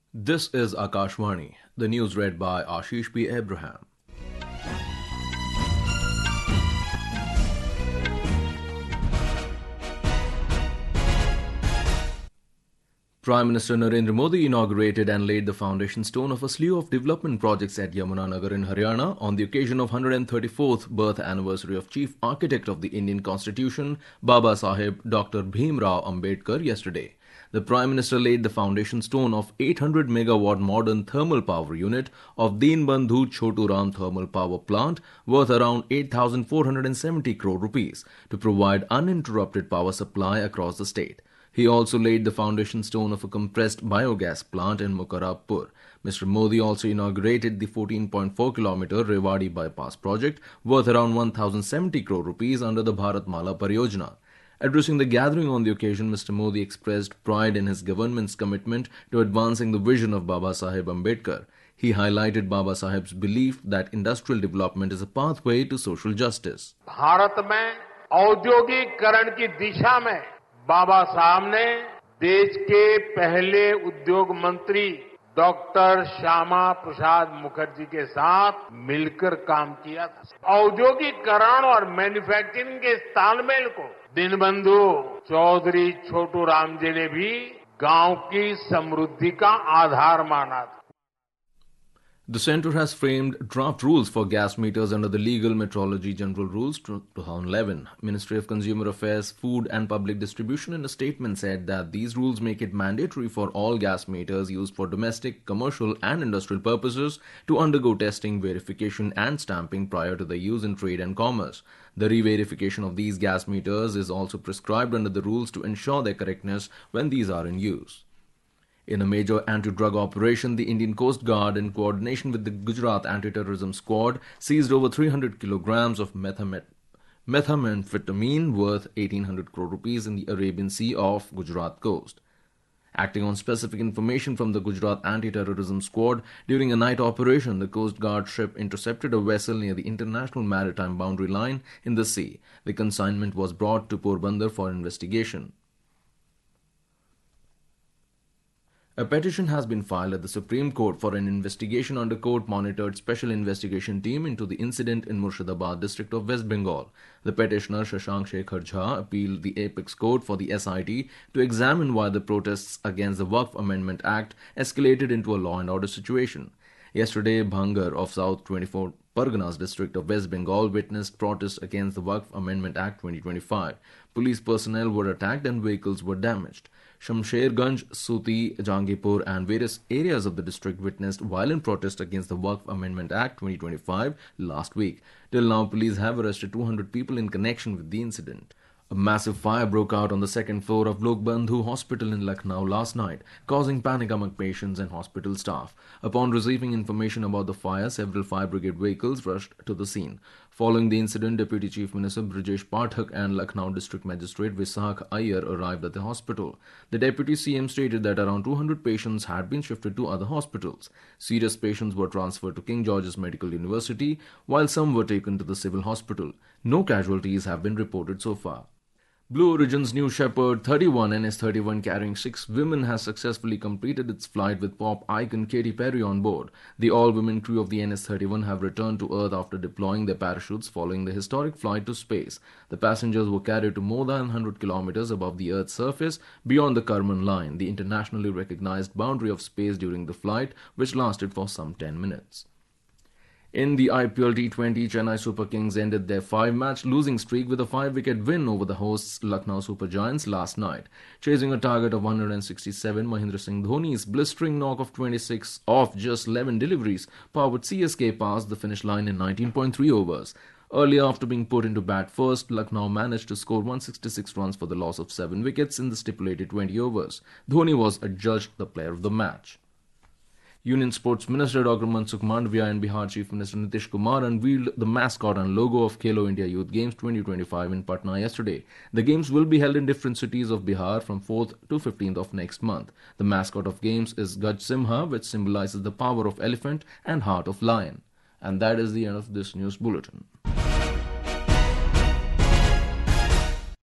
This is Akashvani. The news read by Ashish P. Abraham. Prime Minister Narendra Modi inaugurated and laid the foundation stone of a slew of development projects at Yamunanagar in Haryana on the occasion of 134th birth anniversary of Chief Architect of the Indian Constitution, Baba Saheb Dr. Bhim Rao Ambedkar yesterday. The Prime Minister laid the foundation stone of 800 megawatt modern thermal power unit of Deenbandhu Chotu Ram thermal power plant worth around 8,470 crore rupees to provide uninterrupted power supply across the state. He also laid the foundation stone of a compressed biogas plant in Mukarrabpur. Mr. Modi also inaugurated the 14.4-kilometer Rewari bypass project worth around 1,070 crore rupees under the Bharatmala Pariyojana. Addressing the gathering on the occasion, Mr. Modi expressed pride in his government's commitment to advancing the vision of Baba Saheb Ambedkar. He highlighted Baba Saheb's belief that industrial development is a pathway to social justice. Bharat में औद्योगिकरण की दिशा में बाबा साहब ने देश के पहले उद्योग मंत्री डॉक्टर श्यामा प्रसाद मुखर्जी के साथ मिलकर काम किया था। औद्योगिकरण और मैन्युफैक्चरिंग के इस तालमेल को दीनबंधु चौधरी छोटू राम जी ने भी गांव की समृद्धि का आधार माना था। The centre has framed draft rules for gas meters under the Legal Metrology General Rules 2011. Ministry of Consumer Affairs, Food and Public Distribution in a statement said that these rules make it mandatory for all gas meters used for domestic, commercial and industrial purposes to undergo testing, verification and stamping prior to their use in trade and commerce. The re-verification of these gas meters is also prescribed under the rules to ensure their correctness when these are in use. In a major anti-drug operation, the Indian Coast Guard, in coordination with the Gujarat Anti-Terrorism Squad, seized over 300 kilograms of methamphetamine worth 1,800 crore rupees in the Arabian Sea off Gujarat coast. Acting on specific information from the Gujarat Anti-Terrorism Squad, during a night operation, the Coast Guard ship intercepted a vessel near the international maritime boundary line in the sea. The consignment was brought to Porbandar for investigation. A petition has been filed at the Supreme Court for an investigation under court-monitored Special Investigation Team into the incident in Murshidabad district of West Bengal. The petitioner Shashank Shekhar Jha appealed the Apex Court for the SIT to examine why the protests against the Waqf Amendment Act escalated into a law and order situation. Yesterday, Bhangar of South 24 Parganas district of West Bengal witnessed protests against the Waqf Amendment Act 2025. Police personnel were attacked and vehicles were damaged. Shamsherganj, Suti, Jangipur and various areas of the district witnessed violent protests against the Waqf Amendment Act 2025 last week. Till now, police have arrested 200 people in connection with the incident. A massive fire broke out on the second floor of Lok Bandhu Hospital in Lucknow last night, causing panic among patients and hospital staff. Upon receiving information about the fire, several fire brigade vehicles rushed to the scene. Following the incident, Deputy Chief Minister Brijesh Pathak and Lucknow District Magistrate Visakh Iyer arrived at the hospital. The Deputy CM stated that around 200 patients had been shifted to other hospitals. Serious patients were transferred to King George's Medical University, while some were taken to the civil hospital. No casualties have been reported so far. Blue Origin's New Shepard 31 NS-31 carrying 6 women has successfully completed its flight with pop icon Katy Perry on board. The all-women crew of the NS-31 have returned to Earth after deploying their parachutes following the historic flight to space. The passengers were carried to more than 100 kilometers above the Earth's surface beyond the Karman Line, the internationally recognized boundary of space during the flight, which lasted for some 10 minutes. In the IPL T20, Chennai Super Kings ended their 5-match losing streak with a 5-wicket win over the hosts Lucknow Super Giants last night. Chasing a target of 167, Mahendra Singh Dhoni's blistering knock of 26 off just 11 deliveries powered CSK past the finish line in 19.3 overs. Earlier, after being put into bat first, Lucknow managed to score 166 runs for the loss of 7 wickets in the stipulated 20 overs. Dhoni was adjudged the player of the match. Union Sports Minister Dr. Mansukh Mandavia and Bihar Chief Minister Nitish Kumar unveiled the mascot and logo of Khelo India Youth Games 2025 in Patna yesterday. The games will be held in different cities of Bihar from 4th to 15th of next month. The mascot of games is Gaj Simha, which symbolizes the power of elephant and heart of lion. And that is the end of this news bulletin.